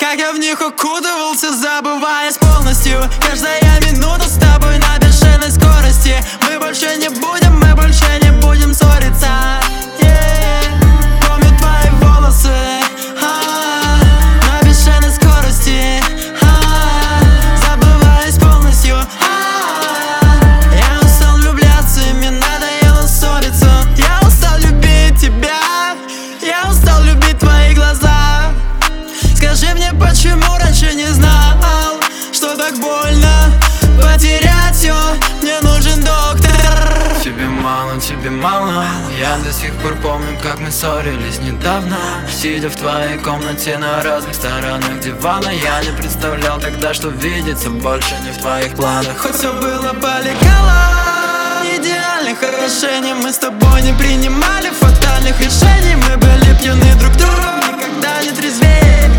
Как я в них укутывался, забываясь полностью. Каждая минута с тобой на бешеной скорости. Мы больше не будем ссориться. Помню твои волосы на бешеной скорости, забываясь полностью. Я устал влюбляться, и мне надоело ссориться. Я устал любить тебя, я устал любить твои глаза. Скажи мне, почему раньше не знал, что так больно потерять все. Мне нужен доктор. Тебе мало. Я до сих пор помню, как мы ссорились недавно, сидя в твоей комнате на разных сторонах дивана. Я не представлял тогда, что видеться больше не в твоих планах. Хоть все было полегало, идеальных отношений мы с тобой не принимали, фатальных решений. Мы были пьяны друг другом, никогда не трезвее.